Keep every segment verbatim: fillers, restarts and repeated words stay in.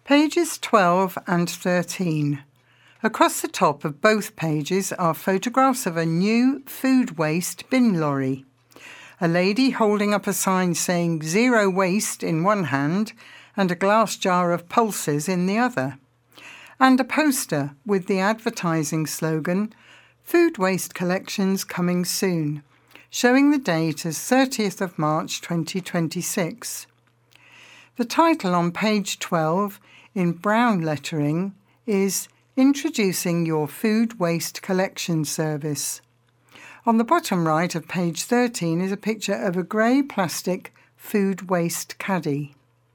Pages twelve and thirteen. Across the top of both pages are photographs of a new food waste bin lorry. A lady holding up a sign saying zero waste in one hand and a glass jar of pulses in the other. And a poster with the advertising slogan, Food Waste Collections Coming Soon, showing the date as thirtieth of March twenty twenty-six. The title on page twelve, in brown lettering, is Introducing Your Food Waste Collection Service. On the bottom right of page thirteen is a picture of a grey plastic food waste caddy.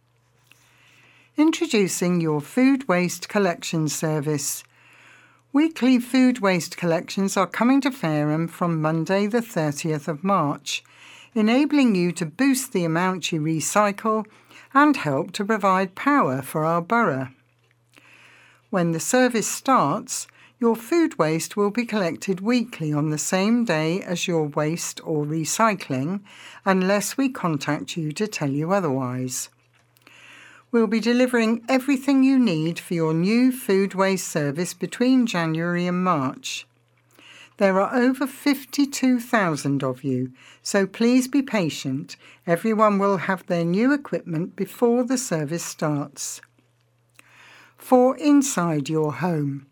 Introducing Your Food Waste Collection Service. Weekly food waste collections are coming to Fareham from Monday the thirtieth of March, enabling you to boost the amount you recycle and help to provide power for our borough. When the service starts, your food waste will be collected weekly on the same day as your waste or recycling, unless we contact you to tell you otherwise. We'll be delivering everything you need for your new food waste service between January and March. There are over fifty-two thousand of you, so please be patient. Everyone will have their new equipment before the service starts. For inside your home.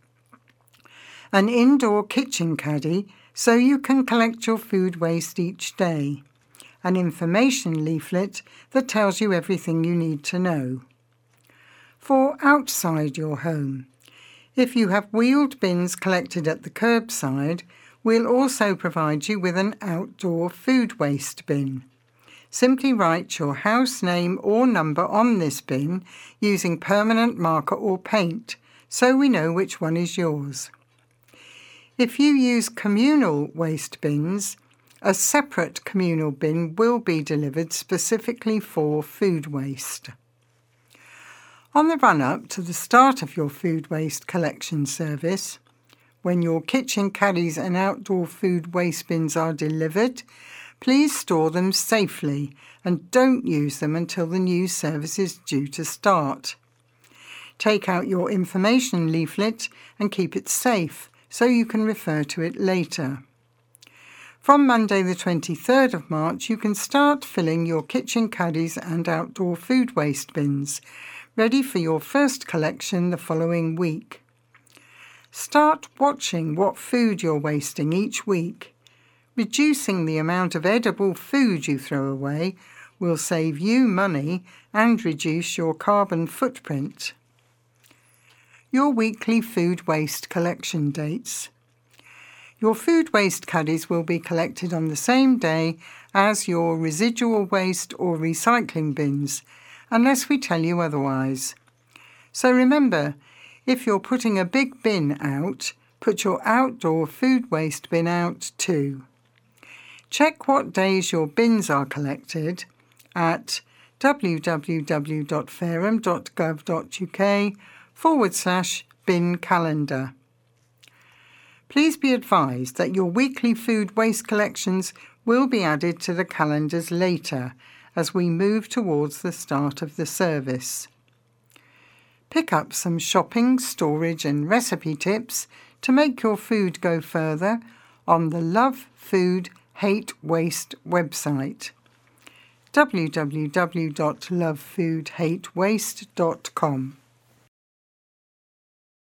An indoor kitchen caddy so you can collect your food waste each day. An information leaflet that tells you everything you need to know. For outside your home. If you have wheeled bins collected at the curbside, we'll also provide you with an outdoor food waste bin. Simply write your house name or number on this bin using permanent marker or paint, so we know which one is yours. If you use communal waste bins, a separate communal bin will be delivered specifically for food waste. On the run-up to the start of your food waste collection service, when your kitchen caddies and outdoor food waste bins are delivered, please store them safely and don't use them until the new service is due to start. Take out your information leaflet and keep it safe so you can refer to it later. From Monday the twenty-third of March, you can start filling your kitchen caddies and outdoor food waste bins, ready for your first collection the following week. Start watching what food you're wasting each week. Reducing the amount of edible food you throw away will save you money and reduce your carbon footprint. Your weekly food waste collection dates. Your food waste caddies will be collected on the same day as your residual waste or recycling bins, unless we tell you otherwise. So remember, if you're putting a big bin out, put your outdoor food waste bin out too. Check what days your bins are collected at www.fareham.gov.uk forward slash bin calendar. Please be advised that your weekly food waste collections will be added to the calendars later as we move towards the start of the service. Pick up some shopping, storage and recipe tips to make your food go further on the Love Food Hate Waste website, w w w dot love food hate waste dot com.